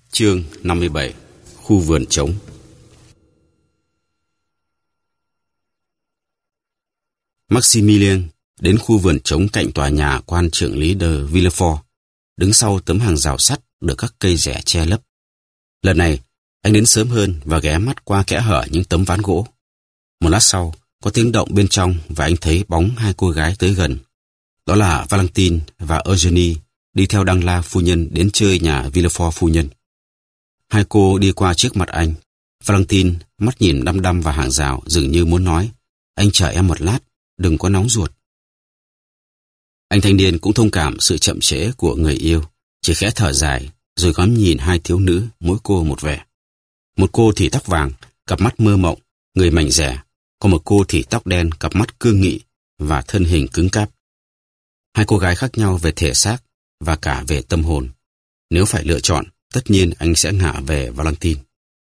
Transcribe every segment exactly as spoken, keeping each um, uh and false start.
Chương năm mươi bảy. Khu vườn trống. Maximilien đến khu vườn trống cạnh tòa nhà quan trưởng lý de Villefort, đứng sau tấm hàng rào sắt được các cây rẻ che lấp. Lần này, anh đến sớm hơn và ghé mắt qua kẽ hở những tấm ván gỗ. Một lát sau, có tiếng động bên trong và anh thấy bóng hai cô gái tới gần. Đó là Valentine và Eugenie đi theo Đăng La phu nhân đến chơi nhà Villefort phu nhân. Hai cô đi qua trước mặt anh. Valentine mắt nhìn đăm đăm vào hàng rào, dường như muốn nói: "Anh chờ em một lát, đừng có nóng ruột." Anh thanh niên cũng thông cảm sự chậm trễ của người yêu, chỉ khẽ thở dài rồi ngắm nhìn hai thiếu nữ, mỗi cô một vẻ. Một cô thì tóc vàng, cặp mắt mơ mộng, người mảnh dẻ; còn một cô thì tóc đen, cặp mắt cương nghị và thân hình cứng cáp. Hai cô gái khác nhau về thể xác và cả về tâm hồn. Nếu phải lựa chọn, tất nhiên anh sẽ ngả về Valentine.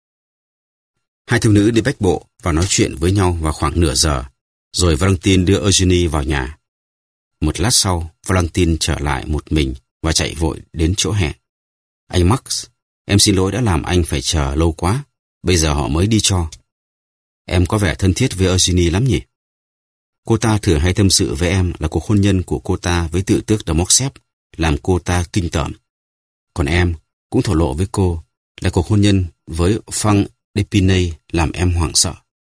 Hai thiếu nữ đi bách bộ và nói chuyện với nhau vào khoảng nửa giờ, rồi Valentine đưa Eugenie vào nhà. Một lát sau, Valentine trở lại một mình và chạy vội đến chỗ hẹn. "Anh Max, em xin lỗi đã làm anh phải chờ lâu quá. Bây giờ họ mới đi cho." "Em có vẻ thân thiết với Eugenie lắm nhỉ?" "Cô ta thường hay tâm sự với em là cuộc hôn nhân của cô ta với tự tước de Morcerf làm cô ta kinh tởm. Còn em cũng thổ lộ với cô là cuộc hôn nhân với Franck d'Épinay làm em hoảng sợ.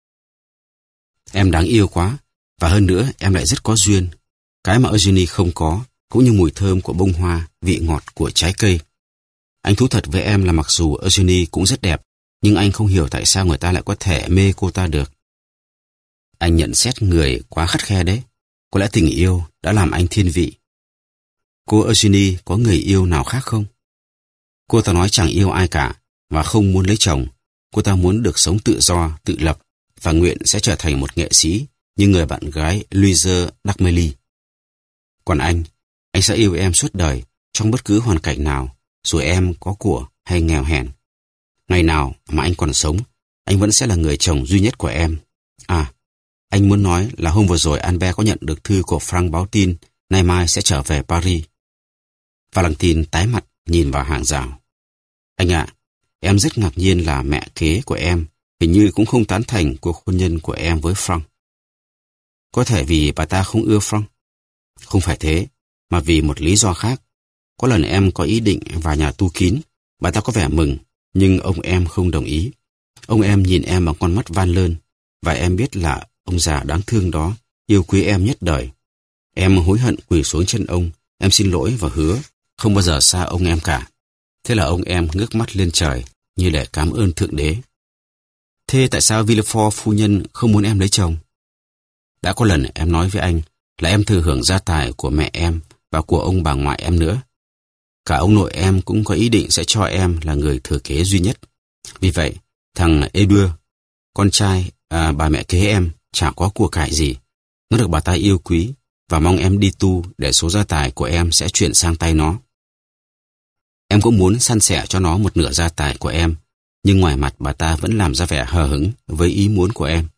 Em đáng yêu quá, và hơn nữa em lại rất có duyên, cái mà Eugenie không có, cũng như mùi thơm của bông hoa, vị ngọt của trái cây. Anh thú thật với em là mặc dù Eugenie cũng rất đẹp, nhưng anh không hiểu tại sao người ta lại có thể mê cô ta được." "Anh nhận xét người quá khắt khe đấy. Có lẽ tình yêu đã làm anh thiên vị." "Cô Eugenie có người yêu nào khác không?" "Cô ta nói chẳng yêu ai cả và không muốn lấy chồng. Cô ta muốn được sống tự do, tự lập và nguyện sẽ trở thành một nghệ sĩ như người bạn gái Louise d'Armilly. Còn anh, anh sẽ yêu em suốt đời trong bất cứ hoàn cảnh nào, dù em có của hay nghèo hèn. Ngày nào mà anh còn sống, anh vẫn sẽ là người chồng duy nhất của em. À, anh muốn nói là hôm vừa rồi Albert có nhận được thư của Franck báo tin nay mai sẽ trở về Paris." Valentine tái mặt nhìn vào hàng rào. "Anh ạ, em rất ngạc nhiên là mẹ kế của em hình như cũng không tán thành cuộc hôn nhân của em với Franck." "Có thể vì bà ta không ưa Franck." "Không phải thế, mà vì một lý do khác. Có lần em có ý định vào nhà tu kín, bà ta có vẻ mừng, nhưng ông em không đồng ý. Ông em nhìn em bằng con mắt van lơn, và em biết là ông già đáng thương đó yêu quý em nhất đời. Em hối hận quỳ xuống chân ông, em xin lỗi và hứa không bao giờ xa ông em cả. Thế là ông em ngước mắt lên trời như để cảm ơn Thượng Đế." "Thế tại sao Villefort phu nhân không muốn em lấy chồng?" "Đã có lần em nói với anh là em thừa hưởng gia tài của mẹ em và của ông bà ngoại em nữa. Cả ông nội em cũng có ý định sẽ cho em là người thừa kế duy nhất. Vì vậy, thằng Edouard, con trai à, bà mẹ kế em, chả có của cải gì. Nó được bà ta yêu quý và mong em đi tu để số gia tài của em sẽ chuyển sang tay nó. Em cũng muốn san sẻ cho nó một nửa gia tài của em, nhưng ngoài mặt bà ta vẫn làm ra vẻ hờ hững với ý muốn của em.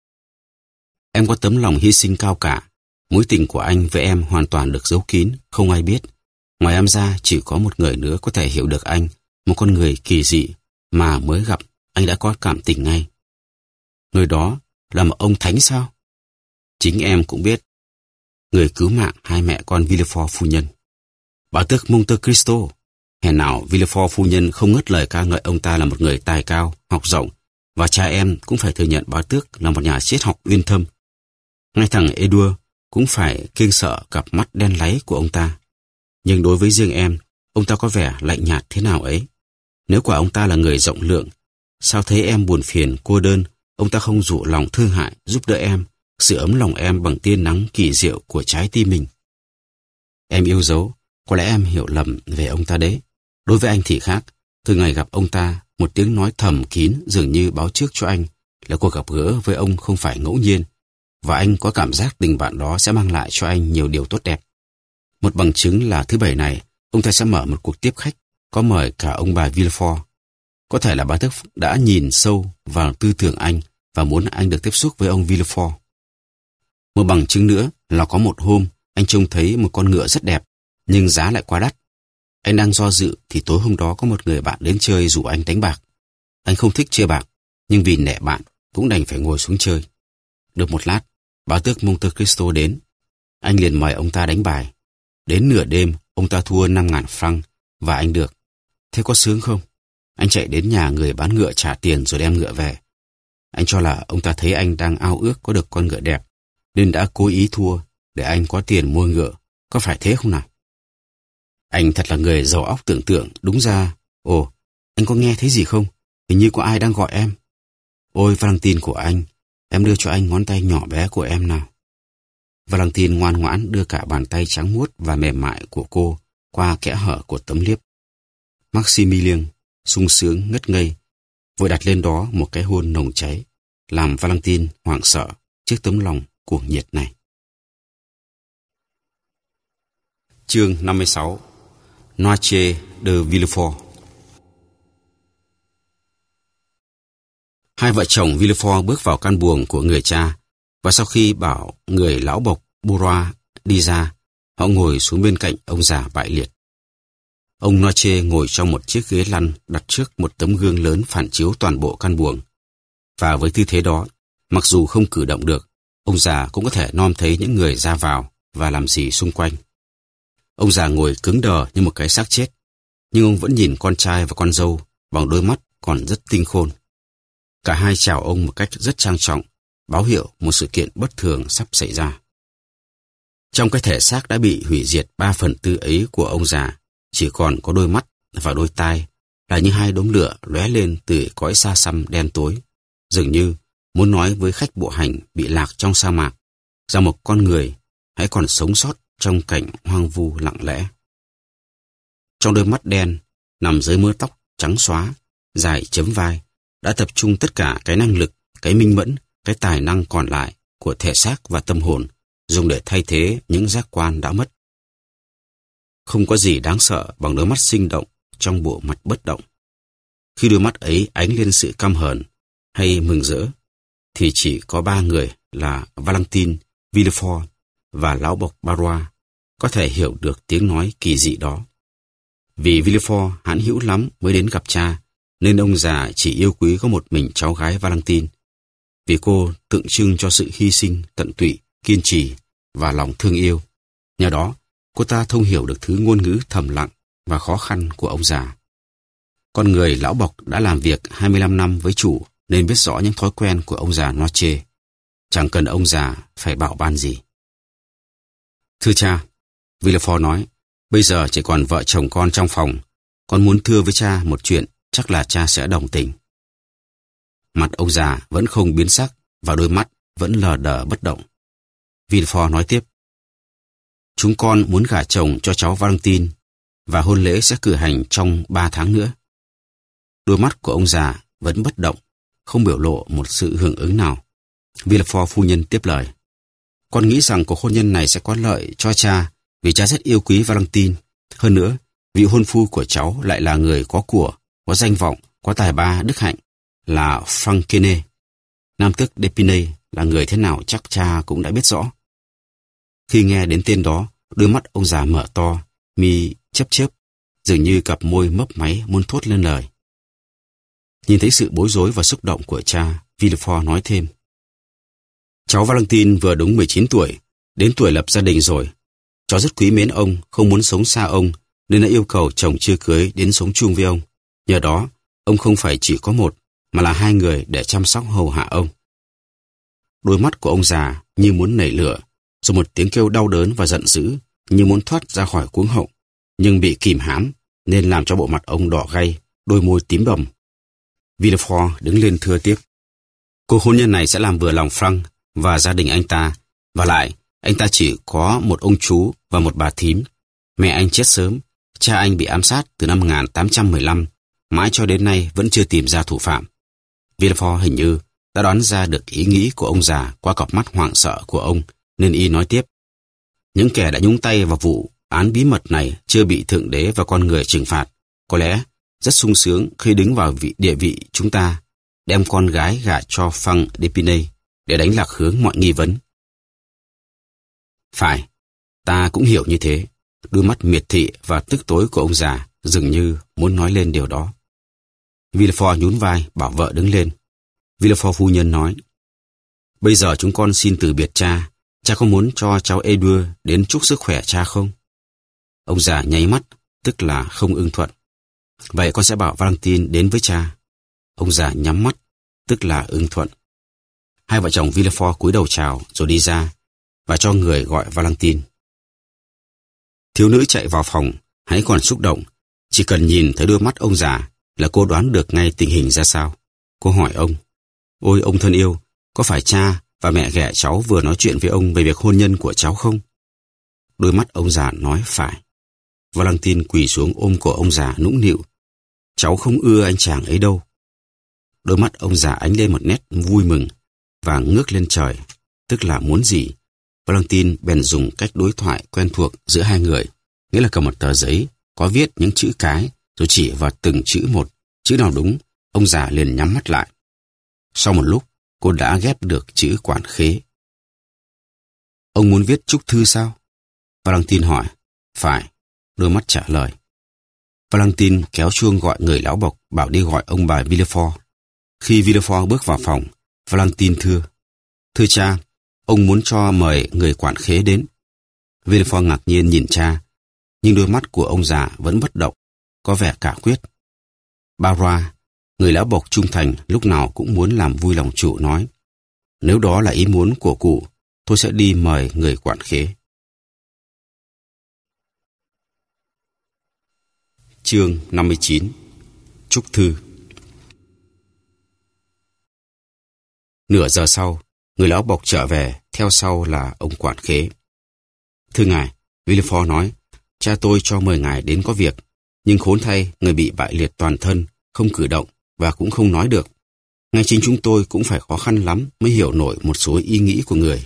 Em có tấm lòng hy sinh cao cả. Mối tình của anh với em hoàn toàn được giấu kín, không ai biết. Ngoài em ra chỉ có một người nữa có thể hiểu được anh, một con người kỳ dị mà mới gặp anh đã có cảm tình ngay." "Người đó là một ông thánh sao?" "Chính em cũng biết. Người cứu mạng hai mẹ con Villefort phu nhân. Bá tước Monte Cristo. Hèn nào Villefort phu nhân không ngớt lời ca ngợi ông ta là một người tài cao, học rộng, và cha em cũng phải thừa nhận bá tước là một nhà triết học uyên thâm. Ngay thằng Edouard cũng phải kiêng sợ cặp mắt đen láy của ông ta. Nhưng đối với riêng em, ông ta có vẻ lạnh nhạt thế nào ấy. Nếu quả ông ta là người rộng lượng, sao thấy em buồn phiền, cô đơn, ông ta không dụ lòng thương hại, giúp đỡ em, sự ấm lòng em bằng tia nắng kỳ diệu của trái tim mình. Em yêu dấu, có lẽ em hiểu lầm về ông ta đấy. Đối với anh thì khác, từ ngày gặp ông ta, một tiếng nói thầm kín dường như báo trước cho anh là cuộc gặp gỡ với ông không phải ngẫu nhiên, và anh có cảm giác tình bạn đó sẽ mang lại cho anh nhiều điều tốt đẹp. Một bằng chứng là thứ bảy này, ông ta sẽ mở một cuộc tiếp khách, có mời cả ông bà Villefort. Có thể là bá tước đã nhìn sâu vào tư tưởng anh và muốn anh được tiếp xúc với ông Villefort. Một bằng chứng nữa là có một hôm anh trông thấy một con ngựa rất đẹp, nhưng giá lại quá đắt. Anh đang do dự thì tối hôm đó có một người bạn đến chơi rủ anh đánh bạc. Anh không thích chơi bạc, nhưng vì nể bạn cũng đành phải ngồi xuống chơi. Được một lát, bá tước Monte Cristo đến. Anh liền mời ông ta đánh bài. Đến nửa đêm, ông ta thua năm ngàn franc và anh được. Thế có sướng không? Anh chạy đến nhà người bán ngựa trả tiền rồi đem ngựa về. Anh cho là ông ta thấy anh đang ao ước có được con ngựa đẹp, nên đã cố ý thua để anh có tiền mua ngựa. Có phải thế không nào? Anh thật là người giàu óc tưởng tượng. Đúng ra, ồ, anh có nghe thấy gì không? Hình như có ai đang gọi em. Ôi, Valentine của anh, em đưa cho anh ngón tay nhỏ bé của em nào. Valentine ngoan ngoãn đưa cả bàn tay trắng muốt và mềm mại của cô qua kẽ hở của tấm liếp. Maximilien sung sướng ngất ngây, vội đặt lên đó một cái hôn nồng cháy, làm Valentine hoảng sợ trước tấm lòng cuồng nhiệt này. Chương năm mươi sáu. Noche de Villefort. Hai vợ chồng Villefort bước vào căn buồng của người cha, và sau khi bảo người lão bộc Bourrois đi ra, họ ngồi xuống bên cạnh ông già bại liệt. Ông Noche ngồi trong một chiếc ghế lăn đặt trước một tấm gương lớn phản chiếu toàn bộ căn buồng. Và với tư thế đó, mặc dù không cử động được, ông già cũng có thể nom thấy những người ra vào và làm gì xung quanh. Ông già ngồi cứng đờ như một cái xác chết, nhưng ông vẫn nhìn con trai và con dâu bằng đôi mắt còn rất tinh khôn. Cả hai chào ông một cách rất trang trọng, báo hiệu một sự kiện bất thường sắp xảy ra. Trong cái thể xác đã bị hủy diệt ba phần tư ấy của ông già, chỉ còn có đôi mắt và đôi tai là như hai đốm lửa lóe lên từ cõi xa xăm đen tối, dường như muốn nói với khách bộ hành bị lạc trong sa mạc rằng một con người hãy còn sống sót trong cảnh hoang vu lặng lẽ. Trong đôi mắt đen, nằm dưới mớ tóc trắng xóa, dài chấm vai, đã tập trung tất cả cái năng lực, cái minh mẫn, cái tài năng còn lại của thể xác và tâm hồn, dùng để thay thế những giác quan đã mất. Không có gì đáng sợ bằng đôi mắt sinh động trong bộ mặt bất động. Khi đôi mắt ấy ánh lên sự căm hờn hay mừng rỡ, thì chỉ có ba người là Valentine, Villefort và lão bộc Bourrois có thể hiểu được tiếng nói kỳ dị đó. Vì Villefort hãn hữu lắm mới đến gặp cha, nên ông già chỉ yêu quý có một mình cháu gái Valentine, vì cô tượng trưng cho sự hy sinh, tận tụy, kiên trì và lòng thương yêu. Nhờ đó, cô ta thông hiểu được thứ ngôn ngữ thầm lặng và khó khăn của ông già. Con người lão bộc đã làm việc hai mươi lăm năm với chủ nên biết rõ những thói quen của ông già Noche. Chẳng cần ông già phải bảo ban gì. Thưa cha, Villefort nói, bây giờ chỉ còn vợ chồng con trong phòng. Con muốn thưa với cha một chuyện, chắc là cha sẽ đồng tình. Mặt ông già vẫn không biến sắc và đôi mắt vẫn lờ đờ bất động. Villefort nói tiếp, chúng con muốn gả chồng cho cháu Valentine và hôn lễ sẽ cử hành trong ba tháng nữa. Đôi mắt của ông già vẫn bất động, không biểu lộ một sự hưởng ứng nào. Villefort phu nhân tiếp lời, con nghĩ rằng cuộc hôn nhân này sẽ có lợi cho cha vì cha rất yêu quý Valentine. Hơn nữa, vị hôn phu của cháu lại là người có của, có danh vọng, có tài ba đức hạnh, là Francine. Nam tước d'Épinay là người thế nào chắc cha cũng đã biết rõ. Khi nghe đến tên đó, đôi mắt ông già mở to, mi chớp chớp, dường như cặp môi mấp máy muốn thốt lên lời. Nhìn thấy sự bối rối và xúc động của cha, Villefort nói thêm, cháu Valentine vừa đúng mười chín tuổi, đến tuổi lập gia đình rồi. Cháu rất quý mến ông, không muốn sống xa ông, nên đã yêu cầu chồng chưa cưới đến sống chung với ông. Nhờ đó, ông không phải chỉ có một, mà là hai người để chăm sóc hầu hạ ông. Đôi mắt của ông già như muốn nảy lửa, rồi một tiếng kêu đau đớn và giận dữ, như muốn thoát ra khỏi cuống họng, nhưng bị kìm hãm, nên làm cho bộ mặt ông đỏ gay, đôi môi tím bầm. Villefort đứng lên thưa tiếp, cuộc hôn nhân này sẽ làm vừa lòng Franc và gia đình anh ta, và lại, anh ta chỉ có một ông chú và một bà thím. Mẹ anh chết sớm, cha anh bị ám sát từ năm một nghìn tám trăm mười lăm, mãi cho đến nay vẫn chưa tìm ra thủ phạm. Villefort hình như đã đoán ra được ý nghĩ của ông già qua cặp mắt hoảng sợ của ông, nên y nói tiếp. Những kẻ đã nhúng tay vào vụ án bí mật này chưa bị Thượng Đế và con người trừng phạt, có lẽ rất sung sướng khi đứng vào vị địa vị chúng ta, đem con gái gả cho Franc d'Épinay để đánh lạc hướng mọi nghi vấn. Phải, ta cũng hiểu như thế. Đôi mắt miệt thị và tức tối của ông già dường như muốn nói lên điều đó. Villefort nhún vai bảo vợ đứng lên. Villefort phu nhân nói, bây giờ chúng con xin từ biệt cha. Cha có muốn cho cháu Edouard đến chúc sức khỏe cha không? Ông già nháy mắt, tức là không ưng thuận. Vậy con sẽ bảo Valentine đến với cha. Ông già nhắm mắt, tức là ưng thuận. Hai vợ chồng Villefort cúi đầu chào rồi đi ra và cho người gọi Valentine. Thiếu nữ chạy vào phòng, hãy còn xúc động. Chỉ cần nhìn thấy đôi mắt ông già là cô đoán được ngay tình hình ra sao. Cô hỏi ông, ôi ông thân yêu, có phải cha và mẹ ghẻ cháu vừa nói chuyện với ông về việc hôn nhân của cháu không? Đôi mắt ông già nói phải. Valentine quỳ xuống ôm cổ ông già nũng nịu. Cháu không ưa anh chàng ấy đâu. Đôi mắt ông già ánh lên một nét vui mừng và ngước lên trời, tức là muốn gì. Valentine bèn dùng cách đối thoại quen thuộc giữa hai người, nghĩa là cầm một tờ giấy có viết những chữ cái rồi chỉ vào từng chữ một. Chữ nào đúng, ông già liền nhắm mắt lại. Sau một lúc, cô đã ghép được chữ quản khế. Ông muốn viết chúc thư sao? Valentine hỏi. Phải, đôi mắt trả lời. Valentine kéo chuông gọi người lão bộc bảo đi gọi ông bà Villefort. Khi Villefort bước vào phòng, Valentine thưa, thưa cha, ông muốn cho mời người quản khế đến. Villefort ngạc nhiên nhìn cha, nhưng đôi mắt của ông già vẫn bất động, có vẻ cả quyết. Barrois, người lão bộc trung thành lúc nào cũng muốn làm vui lòng chủ nói, nếu đó là ý muốn của cụ, tôi sẽ đi mời người quản khế. Chương năm mươi chín. Chúc thư. Nửa giờ sau, người lão bộc trở về, theo sau là ông quản khế. Thưa ngài, Villefort nói, cha tôi cho mời ngài đến có việc, nhưng khốn thay người bị bại liệt toàn thân, không cử động và cũng không nói được. Ngay chính chúng tôi cũng phải khó khăn lắm mới hiểu nổi một số ý nghĩ của người.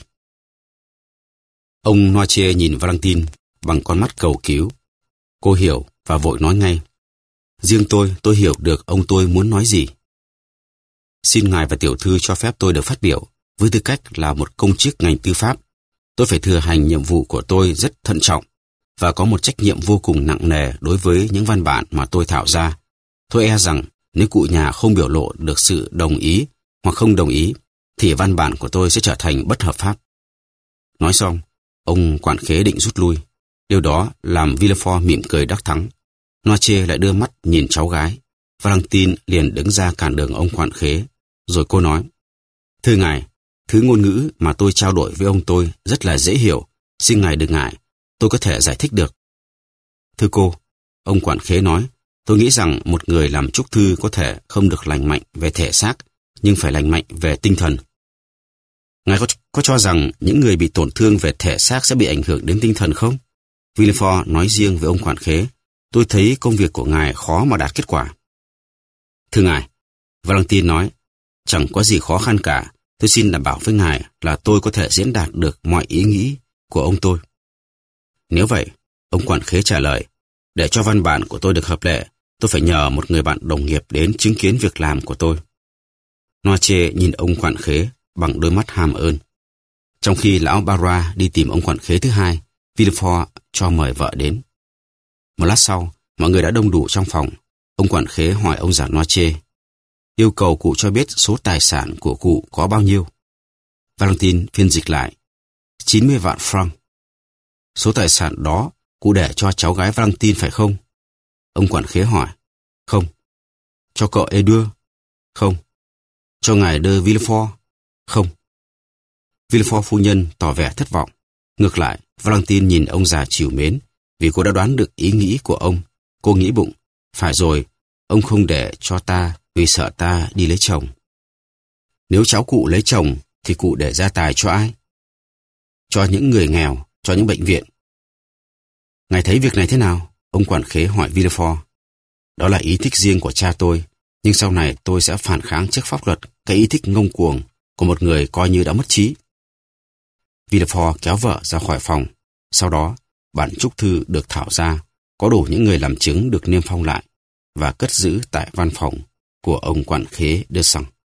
Ông Noirtier nhìn Valentine bằng con mắt cầu cứu. Cô hiểu và vội nói ngay. Riêng tôi, tôi hiểu được ông tôi muốn nói gì. Xin ngài và tiểu thư cho phép tôi được phát biểu. Với tư cách là một công chức ngành tư pháp, tôi phải thừa hành nhiệm vụ của tôi rất thận trọng và có một trách nhiệm vô cùng nặng nề đối với những văn bản mà tôi thảo ra. Tôi e rằng nếu cụ nhà không biểu lộ được sự đồng ý hoặc không đồng ý, thì văn bản của tôi sẽ trở thành bất hợp pháp. Nói xong, ông quản khế định rút lui. Điều đó làm Villefort mỉm cười đắc thắng. Noirtier lại đưa mắt nhìn cháu gái. Valentine liền đứng ra cản đường ông quản khế. Rồi cô nói, thưa ngài, thứ ngôn ngữ mà tôi trao đổi với ông tôi rất là dễ hiểu. Xin ngài đừng ngại, tôi có thể giải thích được. Thưa cô, ông quản khế nói, tôi nghĩ rằng một người làm chúc thư có thể không được lành mạnh về thể xác, nhưng phải lành mạnh về tinh thần. Ngài có, có cho rằng những người bị tổn thương về thể xác sẽ bị ảnh hưởng đến tinh thần không? Villefort nói riêng với ông quản khế, tôi thấy công việc của ngài khó mà đạt kết quả. Thưa ngài, Valentine nói, chẳng có gì khó khăn cả. Tôi xin đảm bảo với ngài là tôi có thể diễn đạt được mọi ý nghĩ của ông tôi. Nếu vậy, ông quản khế trả lời, để cho văn bản của tôi được hợp lệ, tôi phải nhờ một người bạn đồng nghiệp đến chứng kiến việc làm của tôi. Noirtier nhìn ông quản khế bằng đôi mắt hàm ơn. Trong khi lão Barrois đi tìm ông quản khế thứ hai, Villefort cho mời vợ đến. Một lát sau, mọi người đã đông đủ trong phòng. Ông quản khế hỏi ông già Noirtier, yêu cầu cụ cho biết số tài sản của cụ có bao nhiêu. Valentine phiên dịch lại, chín mươi vạn franc. Số tài sản đó cụ để cho cháu gái Valentine phải không? Ông quản khế hỏi, không. Cho cậu Edouard? Không. Cho ngài de Villefort? Không. Villefort phu nhân tỏ vẻ thất vọng. Ngược lại, Valentine nhìn ông già trìu mến, vì cô đã đoán được ý nghĩ của ông. Cô nghĩ bụng, phải rồi, ông không để cho ta vì sợ ta đi lấy chồng. Nếu cháu cụ lấy chồng, thì cụ để gia tài cho ai? Cho những người nghèo, cho những bệnh viện. Ngài thấy việc này thế nào? Ông quản khế hỏi Villefort. Đó là ý thích riêng của cha tôi, nhưng sau này tôi sẽ phản kháng trước pháp luật cái ý thích ngông cuồng của một người coi như đã mất trí. Villefort kéo vợ ra khỏi phòng. Sau đó, bản chúc thư được thảo ra, có đủ những người làm chứng được niêm phong lại và cất giữ tại văn phòng của ông quản khế de Sang.